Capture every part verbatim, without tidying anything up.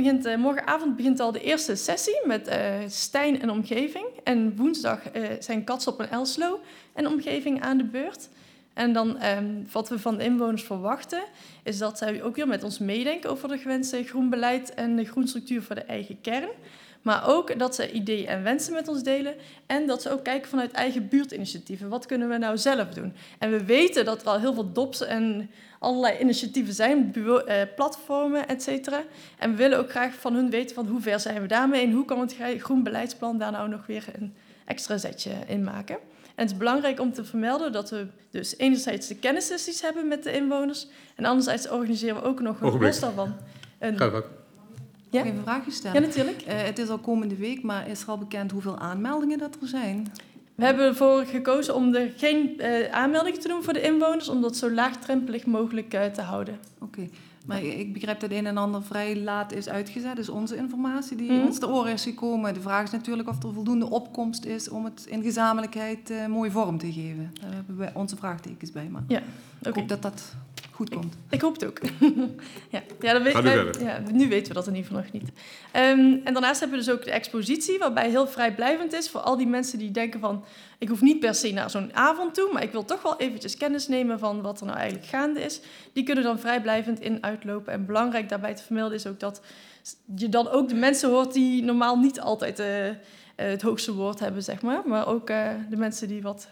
begint, uh, morgenavond begint al de eerste sessie met uh, Stijn en omgeving. En woensdag uh, zijn Katsop en Elslo en omgeving aan de beurt. En dan um, wat we van de inwoners verwachten, is dat zij ook weer met ons meedenken over de gewenste groenbeleid en de groenstructuur voor de eigen kern. Maar ook dat ze ideeën en wensen met ons delen. En dat ze ook kijken vanuit eigen buurtinitiatieven. Wat kunnen we nou zelf doen? En we weten dat er al heel veel D O P's en allerlei initiatieven zijn, bureau, eh, platformen, et cetera. En we willen ook graag van hun weten van hoe ver zijn we daarmee en hoe kan het groen beleidsplan daar nou nog weer een extra zetje in maken. En het is belangrijk om te vermelden dat we dus enerzijds de kennissessies hebben met de inwoners en anderzijds organiseren we ook nog een los daarvan. Een... Ga wat. Ja? Even een vraagje stellen. Ja, natuurlijk. Uh, het is al komende week, maar is er al bekend hoeveel aanmeldingen dat er zijn? We hebben ervoor gekozen om er geen uh, aanmeldingen te doen voor de inwoners, om dat zo laagdrempelig mogelijk uh, te houden. Oké, okay. Maar ik begrijp dat een en ander vrij laat is uitgezet. Dus onze informatie die mm-hmm. ons te oren is gekomen. De vraag is natuurlijk of er voldoende opkomst is om het in gezamenlijkheid uh, mooi vorm te geven. Daar hebben we onze vraagtekens bij. Maar ja, okay. Ik hoop dat dat goed komt. Ik, ik hoop het ook. ja, ja, dat weet, wij, ja, nu weten we dat in ieder geval nog niet. Um, en daarnaast hebben we dus ook de expositie, waarbij heel vrijblijvend is voor al die mensen die denken van, ik hoef niet per se naar zo'n avond toe, maar ik wil toch wel eventjes kennis nemen van wat er nou eigenlijk gaande is. Die kunnen dan vrijblijvend in uitlopen. En belangrijk daarbij te vermelden is ook dat je dan ook de mensen hoort die normaal niet altijd uh, uh, het hoogste woord hebben, zeg maar. Maar ook uh, de mensen die wat...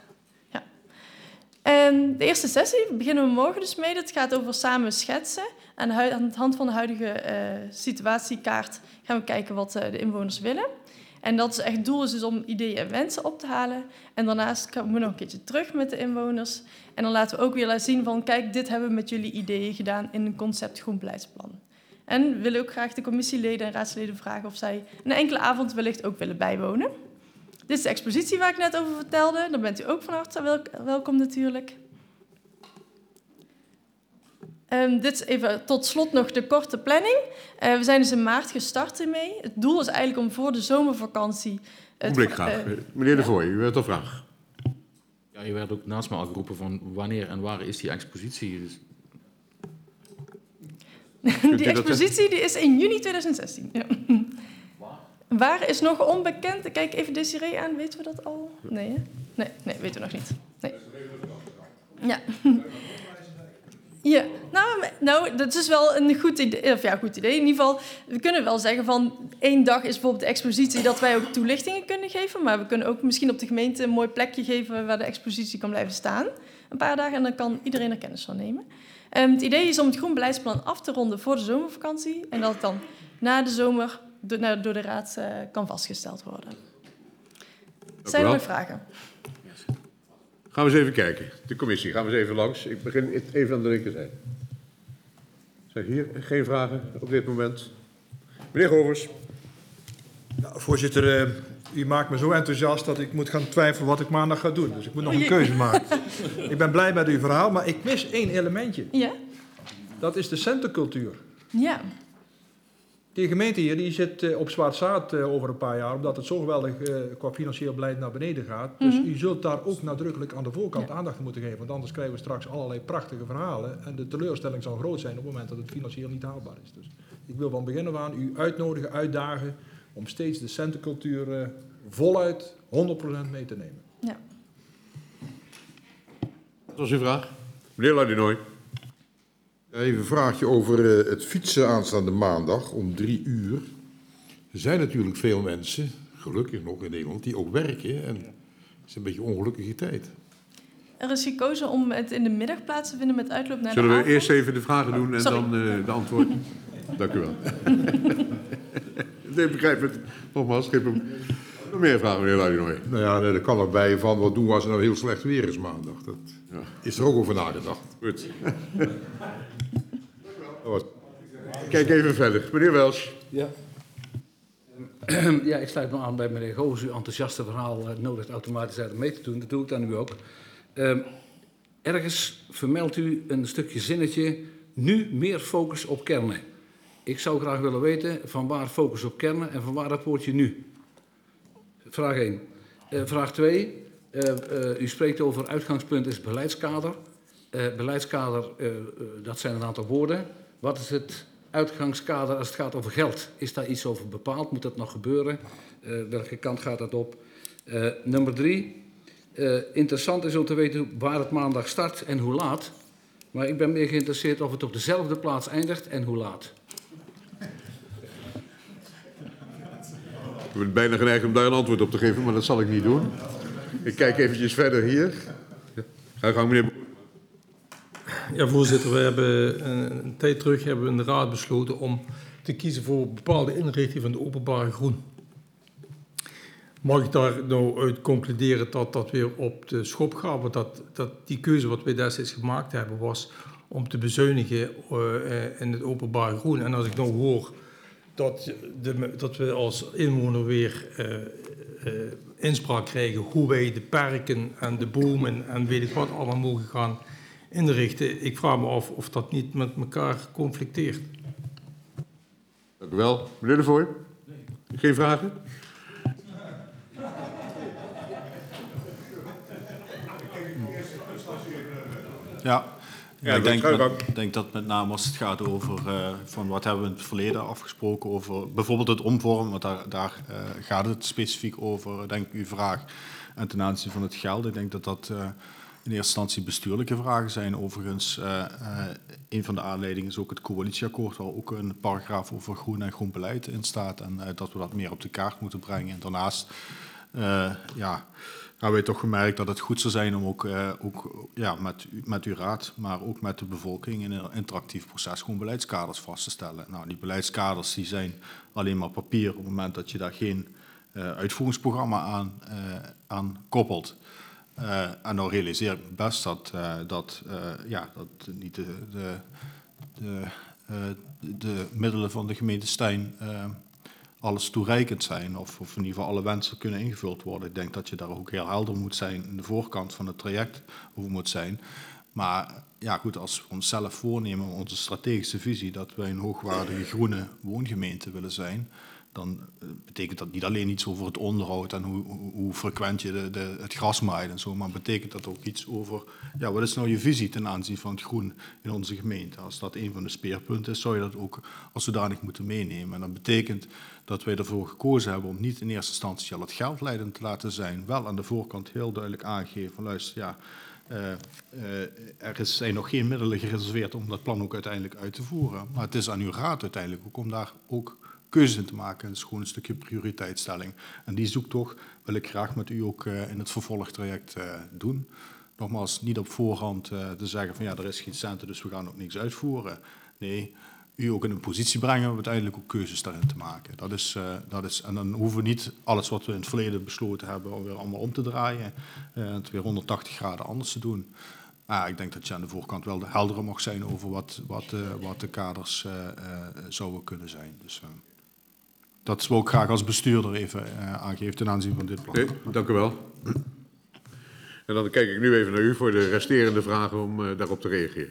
En de eerste sessie beginnen we morgen dus mee. Dat gaat over samen schetsen. En aan de hand van de huidige uh, situatiekaart gaan we kijken wat uh, de inwoners willen. En dat is echt het doel is dus om ideeën en wensen op te halen. En daarnaast komen we nog een keertje terug met de inwoners. En dan laten we ook weer laten zien van, kijk, dit hebben we met jullie ideeën gedaan in een concept groen beleidsplan. En we willen ook graag de commissieleden en raadsleden vragen of zij een enkele avond wellicht ook willen bijwonen. Dit is de expositie waar ik net over vertelde. Dan bent u ook van harte wel, welkom natuurlijk. Um, dit is even tot slot nog de korte planning. Uh, we zijn dus in maart gestart ermee. Het doel is eigenlijk om voor de zomervakantie... Hoe blik graag. Uh, Meneer De Vooi, u hebt een vraag. Ja, je werd ook naast me al geroepen van wanneer en waar is die expositie? Dus... die expositie die is in juni tweeduizend zestien. Ja. Waar is nog onbekend? Kijk even Desiree aan. Weten we dat al? Nee, hè? Nee, nee, weten we nog niet. Nee. Ja. Ja, nou, nou, dat is wel een goed idee. Of ja, goed idee. In ieder geval, we kunnen wel zeggen van één dag is bijvoorbeeld de expositie dat wij ook toelichtingen kunnen geven. Maar we kunnen ook misschien op de gemeente een mooi plekje geven waar de expositie kan blijven staan. Een paar dagen en dan kan iedereen er kennis van nemen. Um, het idee is om het groen beleidsplan af te ronden voor de zomervakantie. En dat het dan na de zomer door, door de raad uh, kan vastgesteld worden. Zijn er nog vragen? Gaan we eens even kijken. De commissie, gaan we eens even langs. Ik begin even aan de linkerzijde. Zeg hier, geen vragen op dit moment. Meneer Govers. Ja, voorzitter, uh, u maakt me zo enthousiast dat ik moet gaan twijfelen wat ik maandag ga doen. Dus ik moet nog een keuze maken. Ik ben blij met uw verhaal, maar ik mis één elementje. Ja? Dat is de centencultuur. Ja. Die gemeente hier die zit uh, op zwart zaad uh, over een paar jaar, omdat het zo geweldig uh, qua financieel beleid naar beneden gaat. Dus mm-hmm. u zult daar ook nadrukkelijk aan de voorkant ja. aandacht aan moeten geven, want anders krijgen we straks allerlei prachtige verhalen en de teleurstelling zal groot zijn op het moment dat het financieel niet haalbaar is. Dus ik wil van begin af aan u uitnodigen, uitdagen om steeds de centencultuur uh, voluit honderd procent mee te nemen. Ja. Dat was uw vraag. Meneer Ladinoy. Even een vraagje over uh, het fietsen aanstaande maandag om drie uur. Er zijn natuurlijk veel mensen, gelukkig nog in Nederland, die ook werken. En het is een beetje een ongelukkige tijd. Er is gekozen om het in de middag plaats te vinden met uitloop naar Zullen de we avond? eerst even de vragen doen en Sorry. dan uh, de antwoorden? Dank u wel. Ik begrijp het. Nogmaals, geef hem nog meer vragen, meneer Ladinoy. Nou ja, nee, er kan erbij van, wat doen we als het nou heel slecht weer is maandag? Dat ja. is er ook over nagedacht. Goed. Kijk even verder. Meneer Welsch. Ja. Ja, ik sluit me aan bij meneer Goos. Uw enthousiaste verhaal uh, nodigt automatisch uit om mee te doen. Dat doe ik dan nu ook. Uh, ergens vermeldt u een stukje zinnetje. Nu meer focus op kernen. Ik zou graag willen weten van waar focus op kernen en van waar dat woordje nu. Vraag één. Uh, vraag twee. Uh, uh, u spreekt over uitgangspunt is beleidskader. Uh, beleidskader, uh, uh, dat zijn een aantal woorden. Wat is het uitgangskader als het gaat over geld? Is daar iets over bepaald? Moet dat nog gebeuren? Uh, welke kant gaat dat op? Uh, nummer drie. Uh, interessant is om te weten waar het maandag start en hoe laat. Maar ik ben meer geïnteresseerd of het op dezelfde plaats eindigt en hoe laat. Ik ben bijna geneigd om daar een antwoord op te geven, maar dat zal ik niet doen. Ik kijk eventjes verder hier. Ga je gang, meneer. Ja, voorzitter, we hebben een, een tijd terug hebben we in de raad besloten om te kiezen voor bepaalde inrichting van de openbare groen. Mag ik daar nou uit concluderen dat dat weer op de schop gaat? Want dat, dat die keuze wat wij destijds gemaakt hebben was om te bezuinigen uh, in het openbare groen. En als ik nou hoor dat, de, dat we als inwoner weer uh, uh, inspraak krijgen hoe wij de perken en de bomen en weet ik wat allemaal mogen gaan inrichten. Ik vraag me af of dat niet met elkaar conflicteert. Dank u wel. Meneer De Vooi? Nee. Geen vragen? Ja, ja, ja ik denk, met, denk dat met name als het gaat over uh, van wat hebben we in het verleden afgesproken over bijvoorbeeld het omvormen, want daar, daar uh, gaat het specifiek over, denk ik, uw vraag. En ten aanzien van het geld, ik denk dat dat uh, in eerste instantie bestuurlijke vragen zijn. Overigens, uh, uh, een van de aanleidingen is ook het coalitieakkoord, waar ook een paragraaf over groen en groen beleid in staat. En uh, dat we dat meer op de kaart moeten brengen. En daarnaast, uh, ja... hebben wij toch gemerkt dat het goed zou zijn om ook, uh, ook ja, met, met uw raad, maar ook met de bevolking in een interactief proces gewoon beleidskaders vast te stellen. Nou, die beleidskaders die zijn alleen maar papier op het moment dat je daar geen uh, uitvoeringsprogramma aan, uh, aan koppelt. Uh, en dan realiseer ik me best dat, uh, dat, uh, ja, dat niet de, de, de, uh, de middelen van de gemeente Stein uh, alles toereikend zijn of, of in ieder geval alle wensen kunnen ingevuld worden. Ik denk dat je daar ook heel helder moet zijn in de voorkant van het traject hoe moet zijn. Maar ja goed, als we onszelf voornemen, onze strategische visie, dat wij een hoogwaardige groene woongemeente willen zijn, dan betekent dat niet alleen iets over het onderhoud en hoe, hoe, hoe frequent je de, de, het gras maait en zo, maar betekent dat ook iets over, ja, wat is nou je visie ten aanzien van het groen in onze gemeente? Als dat een van de speerpunten is, zou je dat ook als zodanig moeten meenemen. En dat betekent dat wij ervoor gekozen hebben om niet in eerste instantie al het geld leidend te laten zijn, wel aan de voorkant heel duidelijk aangegeven van luister, ja, Uh, uh, er is, zijn nog geen middelen gereserveerd om dat plan ook uiteindelijk uit te voeren. Maar het is aan uw raad uiteindelijk ook om daar ook keuzes in te maken. Het is gewoon een stukje prioriteitsstelling. En die zoektocht wil ik graag met u ook uh, in het vervolgtraject uh, doen. Nogmaals, niet op voorhand uh, te zeggen van ja, er is geen centen, dus we gaan ook niks uitvoeren. Nee, u ook in een positie brengen om uiteindelijk ook keuzes daarin te maken. Dat is, uh, dat is, en dan hoeven we niet alles wat we in het verleden besloten hebben weer allemaal om te draaien. Uh, het weer honderdtachtig graden anders te doen. Maar ik denk dat je aan de voorkant wel helder mag zijn over wat, wat, uh, wat de kaders uh, uh, zouden kunnen zijn. Dus, uh, dat wil ik graag als bestuurder even uh, aangeven ten aanzien van dit plan. Nee, dank u wel. En dan kijk ik nu even naar u voor de resterende vragen om uh, daarop te reageren.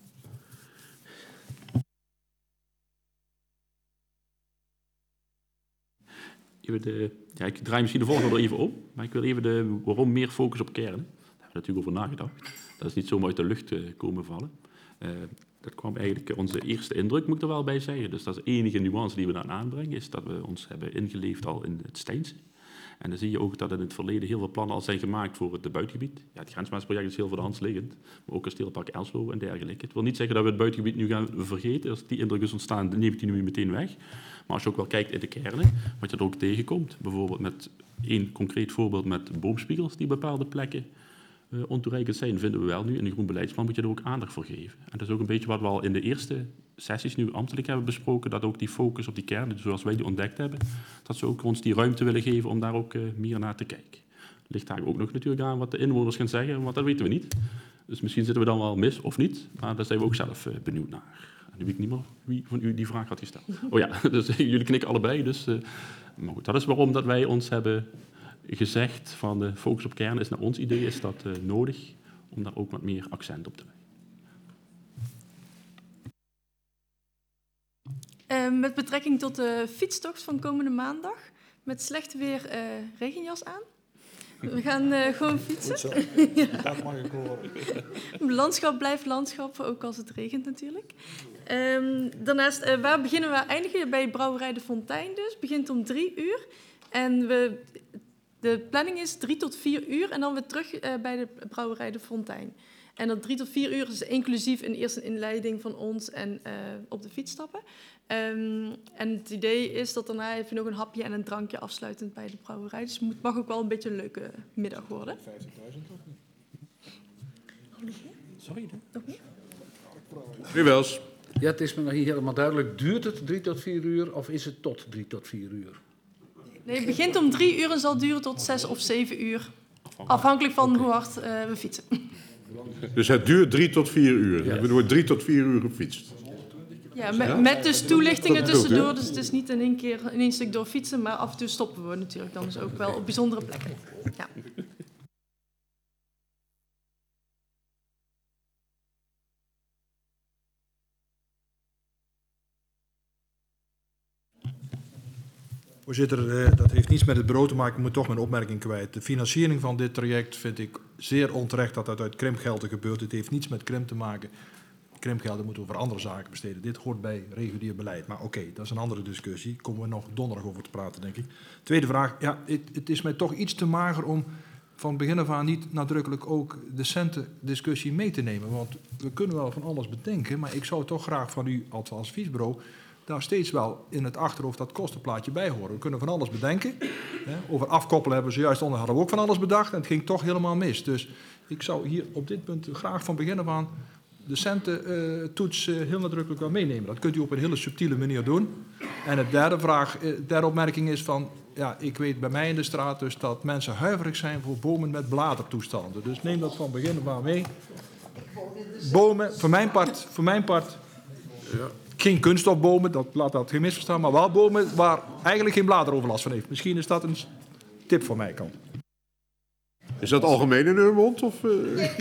Even de, ja, ik draai misschien de volgende even op, maar ik wil even de waarom meer focus op kern. Daar hebben we natuurlijk over nagedacht. Dat is niet zomaar uit de lucht uh, komen vallen. Uh, dat kwam eigenlijk onze eerste indruk, moet ik er wel bij zeggen. Dus dat is de enige nuance die we dan aanbrengen, is dat we ons hebben ingeleefd al in het Steinse. En dan zie je ook dat in het verleden heel veel plannen al zijn gemaakt voor het buitengebied. Ja, het grensmaatproject is heel voor de hand liggend, maar ook Kasteelpark Elslo en dergelijke. Het wil niet zeggen dat we het buitengebied nu gaan vergeten. Als die indruk is ontstaan, dan neem ik die nu meteen weg. Maar als je ook wel kijkt in de kernen, wat je er ook tegenkomt, bijvoorbeeld met één concreet voorbeeld met boomspiegels die bepaalde plekken uh, ontoereikend zijn, vinden we wel nu in een groen beleidsplan moet je er ook aandacht voor geven. En dat is ook een beetje wat we al in de eerste sessies nu ambtelijk hebben besproken, dat ook die focus op die kernen, zoals wij die ontdekt hebben, dat ze ook ons die ruimte willen geven om daar ook uh, meer naar te kijken. Ligt daar ook nog natuurlijk aan wat de inwoners gaan zeggen, want dat weten we niet. Dus misschien zitten we dan wel mis of niet, maar daar zijn we ook zelf uh, benieuwd naar. Nu weet ik niet meer wie van u die vraag had gesteld. Oh ja, dus jullie knikken allebei. Dus, uh, maar goed, dat is waarom dat wij ons hebben gezegd van de focus op kern is naar ons idee is dat uh, nodig om daar ook wat meer accent op te leggen. Uh, met betrekking tot de fietstocht van komende maandag, met slecht weer uh, regenjas aan. We gaan uh, gewoon fietsen. Ja. Dat mag ik horen. Landschap blijft landschap, ook als het regent natuurlijk. Um, daarnaast, uh, waar beginnen we? Eindigen bij Brouwerij de Fontein dus. Begint om drie uur. En we, de planning is drie tot vier uur en dan weer terug uh, bij de Brouwerij de Fontein. En dat drie tot vier uur is inclusief een eerste inleiding van ons en uh, op de fiets stappen. Um, en het idee is dat daarna even nog een hapje en een drankje afsluitend bij de brouwerij. Dus het mag ook wel een beetje een leuke middag worden. vijftigduizend of niet? Sorry, hè? Nog meer? Nu wel eens. Ja, het is me nog niet helemaal duidelijk. Duurt het drie tot vier uur of is het tot drie tot vier uur? Nee, het begint om drie uur en zal duren tot zes of zeven uur. Afhankelijk van okay. hoe hard uh, we fietsen. Dus het duurt drie tot vier uur. Ja. Er wordt drie tot vier uur gefietst. Ja, met, ja? met dus toelichtingen tussendoor. Dus het is niet in één keer in één stuk door fietsen, maar af en toe stoppen we natuurlijk dan dus ook wel op bijzondere plekken. Ja. Voorzitter, dat heeft niets met het bureau te maken, ik moet toch mijn opmerking kwijt. De financiering van dit traject vind ik zeer onterecht dat dat uit krimpgelden gebeurt. Het heeft niets met krimp te maken. Krimpgelden moeten we voor andere zaken besteden. Dit hoort bij regulier beleid. Maar oké, okay, dat is een andere discussie. Daar komen we nog donderdag over te praten, denk ik. Tweede vraag. Ja, het, het is mij toch iets te mager om van begin af aan niet nadrukkelijk ook de centendiscussie mee te nemen. Want we kunnen wel van alles bedenken, maar ik zou toch graag van u als adviesbureau daar steeds wel in het achterhoofd dat kostenplaatje bij horen. We kunnen van alles bedenken. Over afkoppelen hebben we zojuist onder hadden we ook van alles bedacht en het ging toch helemaal mis. Dus ik zou hier op dit punt graag van begin af aan de cententoets uh, heel nadrukkelijk wel meenemen. Dat kunt u op een hele subtiele manier doen. En de derde vraag, de derde opmerking is van, ja, ik weet bij mij in de straat dus dat mensen huiverig zijn voor bomen met bladertoestanden. Dus neem dat van begin af aan mee. Bomen, voor mijn part, voor mijn part ja. Geen kunststofbomen, dat laat dat geen misverstaan, maar wel bomen waar eigenlijk geen bladeroverlast van heeft. Misschien is dat een tip van mijn kant. Is dat algemeen in Urmond? Of, uh... nee.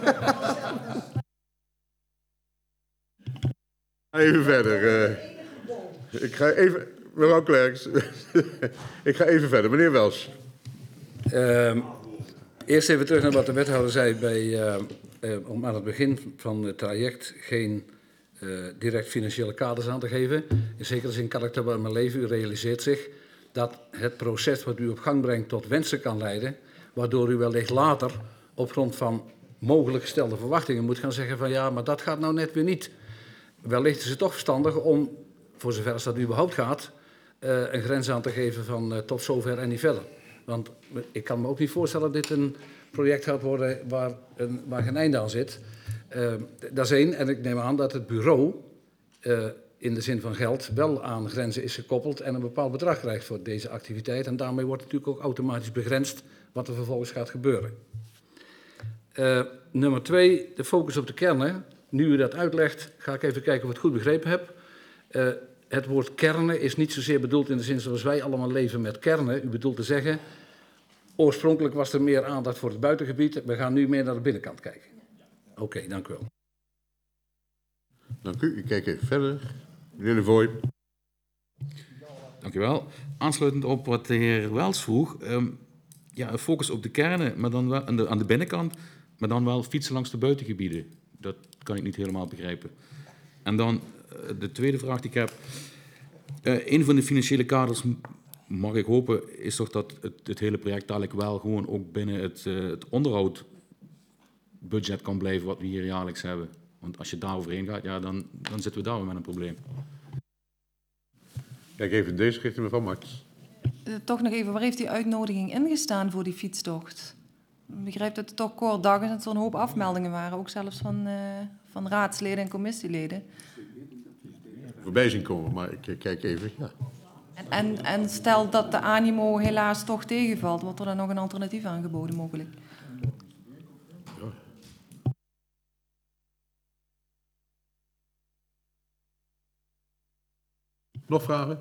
Even verder. Uh, ik ga even... Mevrouw Klerks. Ik ga even verder. Meneer Wels. Uh, eerst even terug naar wat de wethouder zei bij, uh, uh, om aan het begin van het traject geen uh, direct financiële kaders aan te geven. In zekere zin kan ik dat wel in mijn leven. U realiseert zich dat het proces wat u op gang brengt tot wensen kan leiden, waardoor u wellicht later op grond van mogelijk gestelde verwachtingen moet gaan zeggen van ja, maar dat gaat nou net weer niet. Wellicht is het toch verstandig om, voor zover als dat überhaupt gaat, uh, een grens aan te geven van uh, tot zover en niet verder. Want ik kan me ook niet voorstellen dat dit een project gaat worden waar, een, waar geen einde aan zit. Uh, dat is één. En ik neem aan dat het bureau uh, in de zin van geld wel aan grenzen is gekoppeld en een bepaald bedrag krijgt voor deze activiteit. En daarmee wordt natuurlijk ook automatisch begrensd wat er vervolgens gaat gebeuren. Uh, nummer twee, de focus op de kernen. Nu u dat uitlegt, ga ik even kijken of ik het goed begrepen heb. Uh, het woord kernen is niet zozeer bedoeld in de zin zoals wij allemaal leven met kernen. U bedoelt te zeggen, oorspronkelijk was er meer aandacht voor het buitengebied. We gaan nu meer naar de binnenkant kijken. Oké, okay, dank u wel. Dank u. Ik kijk even verder. Meneer De Vooi. Dank u wel. Aansluitend op wat de heer Wels vroeg. Um, ja, een focus op de kernen, maar dan wel aan de, aan de binnenkant, maar dan wel fietsen langs de buitengebieden. Dat kan ik niet helemaal begrijpen. En dan uh, de tweede vraag die ik heb. Uh, een van de financiële kaders, mag ik hopen, is toch dat het, het hele project dadelijk wel gewoon ook binnen het, uh, het onderhoudbudget kan blijven wat we hier jaarlijks hebben. Want als je daar overheen gaat, ja, dan, dan zitten we daar weer met een probleem. Kijk even in deze richting, mevrouw Max. Uh, toch nog even, waar heeft die uitnodiging ingestaan voor die fietstocht? Ik begrijp dat het toch kort dag is en dat er een hoop afmeldingen waren, ook zelfs van, uh, van raadsleden en commissieleden. Voorbij zien komen, maar ik kijk even, ja. En, en, en stel dat de animo helaas toch tegenvalt, wordt er dan nog een alternatief aangeboden mogelijk? Ja. Nog vragen?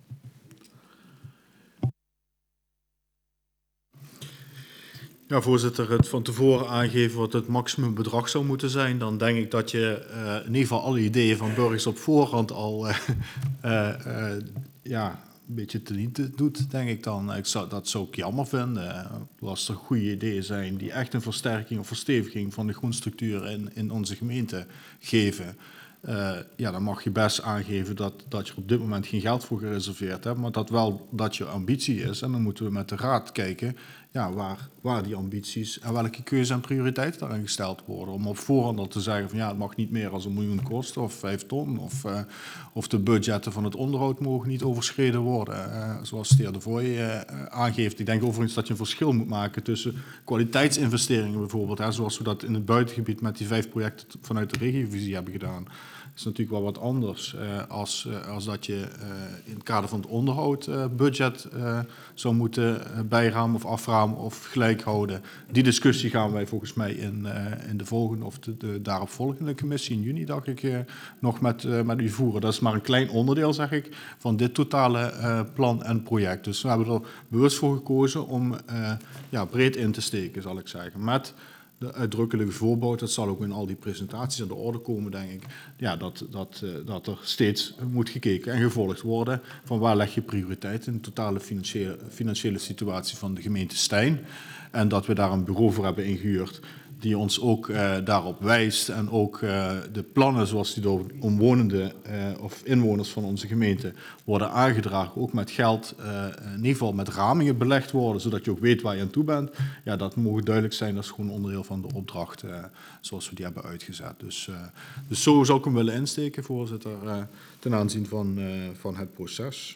Ja, voorzitter, het van tevoren aangeven wat het maximumbedrag zou moeten zijn, dan denk ik dat je uh, in ieder geval alle ideeën van burgers op voorhand al uh, uh, uh, ja, een beetje teniet doet, denk ik dan. Ik zou, dat zou ik jammer vinden. Als er goede ideeën zijn die echt een versterking of versteviging van de groenstructuur in, in onze gemeente geven, uh, ja, dan mag je best aangeven dat, dat je op dit moment geen geld voor gereserveerd hebt, maar dat wel dat je ambitie is. En dan moeten we met de raad kijken ja, waar, waar die ambities en welke keuze en prioriteiten daarin gesteld worden. Om op voorhand al te zeggen van ja, het mag niet meer als een miljoen kosten of vijf ton. Of, uh, of de budgetten van het onderhoud mogen niet overschreden worden. Uh, zoals de heer De Vooi uh, aangeeft. Ik denk overigens dat je een verschil moet maken tussen kwaliteitsinvesteringen bijvoorbeeld. Hè, zoals we dat in het buitengebied met die vijf projecten vanuit de regiovisie hebben gedaan. Dat is natuurlijk wel wat anders uh, als, uh, als dat je uh, in het kader van het onderhoud uh, budget uh, zou moeten uh, bijramen of aframen of gelijk houden. Die discussie gaan wij volgens mij in, uh, in de volgende of de, de daaropvolgende commissie in juni, dacht ik, uh, nog met, uh, met u voeren. Dat is maar een klein onderdeel, zeg ik, van dit totale uh, plan en project. Dus we hebben er bewust voor gekozen om uh, ja, breed in te steken, zal ik zeggen. Met de uitdrukkelijke voorbouw, dat zal ook in al die presentaties aan de orde komen, denk ik, ja, dat, dat, uh, dat er steeds moet gekeken en gevolgd worden van waar leg je prioriteit in de totale financiële, financiële situatie van de gemeente Stein. En dat we daar een bureau voor hebben ingehuurd die ons ook uh, daarop wijst en ook uh, de plannen zoals die door omwonenden uh, of inwoners van onze gemeente worden aangedragen, ook met geld, uh, in ieder geval met ramingen belegd worden, zodat je ook weet waar je aan toe bent. Ja, dat moet duidelijk zijn, dat is gewoon onderdeel van de opdracht uh, zoals we die hebben uitgezet. Dus, uh, dus zo zou ik hem willen insteken, voorzitter, uh, ten aanzien van, uh, van het proces.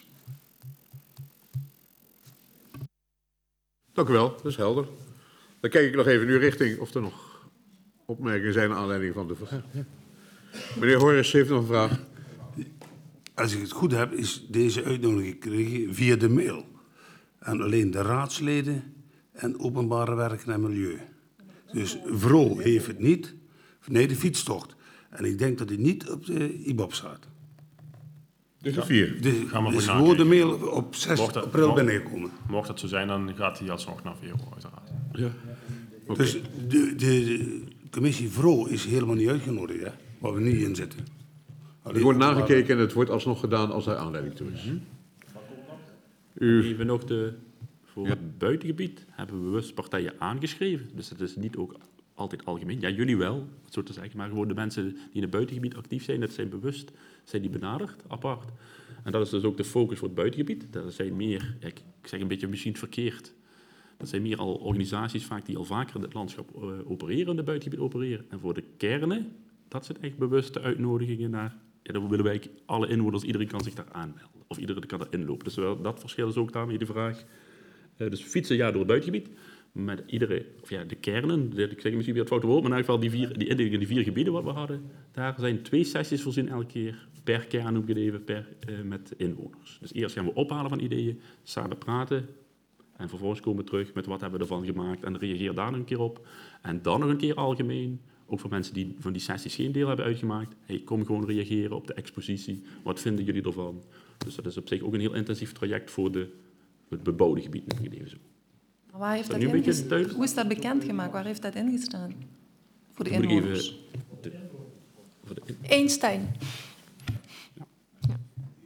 Dank u wel, dat is helder. Dan kijk ik nog even nu richting of er nog opmerkingen zijn naar aanleiding van de vraag. Ja. Meneer Horris heeft nog een vraag. Als ik het goed heb, is deze uitnodiging gekregen via de mail. En alleen de raadsleden en openbare werken en milieu. Dus Vro heeft het niet. Nee, de fietstocht. En ik denk dat hij niet op de I B O P staat. Dus de vier. Dus is gewoon de mail op zes april binnengekomen. Mocht dat zo zijn, dan gaat hij alsnog naar Vero, uiteraard. Ja. Okay. Dus de, de, de commissie Vro is helemaal niet uitgenodigd, hè, waar we nu in zitten. Alleen er wordt nagekeken en het wordt alsnog gedaan als er aanleiding toe is. Mm-hmm. U... Even nog de, voor ja. het buitengebied hebben we bewust partijen aangeschreven. Dus het is niet ook altijd algemeen. Ja, jullie wel, zo te zeggen. Maar gewoon de mensen die in het buitengebied actief zijn, dat zijn bewust, zijn die benaderd, apart. En dat is dus ook de focus voor het buitengebied. Dat zijn meer, ik zeg een beetje misschien verkeerd, dat zijn meer al organisaties vaak die al vaker in het landschap uh, opereren, in het buitengebied opereren. En voor de kernen, dat zijn echt bewuste uitnodigingen naar, ja, dan willen wij alle inwoners, iedereen kan zich daar aanmelden. Of iedereen kan er inlopen. Dus wel, dat verschil is ook daarmee de vraag. Uh, dus fietsen, ja, door het buitengebied. Met iedere, of ja, de kernen, de, ik zeg misschien weer het foute woord, maar in ieder geval die vier, die, die, die vier gebieden wat we hadden, daar zijn twee sessies voorzien elke keer, per kern noem ik het even, per, uh, met inwoners. Dus eerst gaan we ophalen van ideeën, samen praten, en vervolgens komen we terug met wat hebben we ervan gemaakt en reageer daar nog een keer op. En dan nog een keer algemeen, ook voor mensen die van die sessies geen deel hebben uitgemaakt, hey, kom gewoon reageren op de expositie, wat vinden jullie ervan? Dus dat is op zich ook een heel intensief traject voor de, het bebouwde gebied, noem ik het even zo. Waar heeft dat dat ingestaan? Hoe is dat bekendgemaakt? Waar heeft dat ingestaan? Voor de inwoners? De, voor de in... Eenstein. Ja. Ja.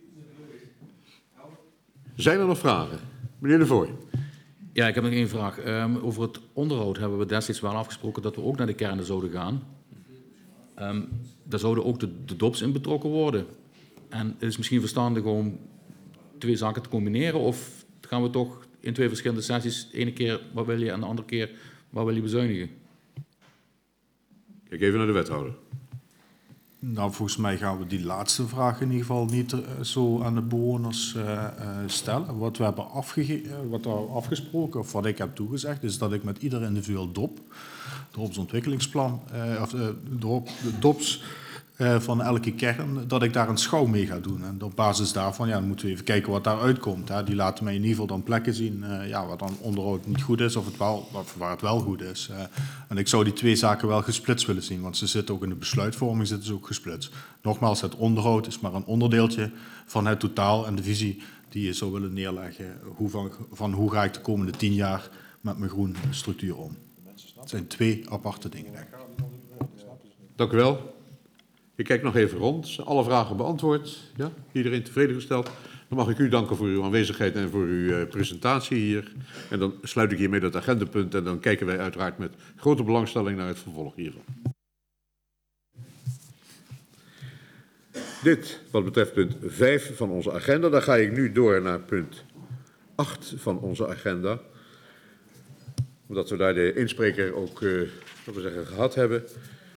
Zijn er nog vragen? Meneer De Vooi. Ja, ik heb nog één vraag. Um, over het onderhoud hebben we destijds wel afgesproken dat we ook naar de kernen zouden gaan. Um, daar zouden ook de, de D O B's in betrokken worden. En het is misschien verstandig om twee zaken te combineren, of gaan we toch in twee verschillende sessies, de ene keer wat wil je en de andere keer wat wil je bezuinigen? Kijk even naar de wethouder. Nou, volgens mij gaan we die laatste vraag in ieder geval niet uh, zo aan de bewoners uh, uh, stellen. Wat we hebben afgege- uh, wat we afgesproken, of wat ik heb toegezegd, is dat ik met ieder individueel D O B, D O B's ontwikkelingsplan, uh, of uh, D O B, de D O B's uh, van elke kern, dat ik daar een schouw mee ga doen. En op basis daarvan ja, moeten we even kijken wat daar uitkomt. Hè. Die laten mij in ieder geval dan plekken zien uh, ja, wat dan onderhoud niet goed is, of, het wel, of waar het wel goed is. Uh, en ik zou die twee zaken wel gesplitst willen zien, want ze zitten ook in de besluitvorming, zitten ze ook gesplitst. Nogmaals, het onderhoud is maar een onderdeeltje van het totaal en de visie die je zou willen neerleggen. Hoe van, van hoe ga ik de komende tien jaar met mijn groene structuur om. Het zijn twee aparte dingen, denk ik. Dank u wel. Ik kijk nog even rond. Alle vragen beantwoord. Ja? Iedereen tevreden gesteld. Dan mag ik u danken voor uw aanwezigheid en voor uw uh, presentatie hier. En dan sluit ik hiermee dat agendapunt en dan kijken wij uiteraard met grote belangstelling naar het vervolg hiervan. Dit wat betreft punt vijf van onze agenda. Dan ga ik nu door naar punt acht van onze agenda. Omdat we daar de inspreker ook uh, wat we zeggen, gehad hebben.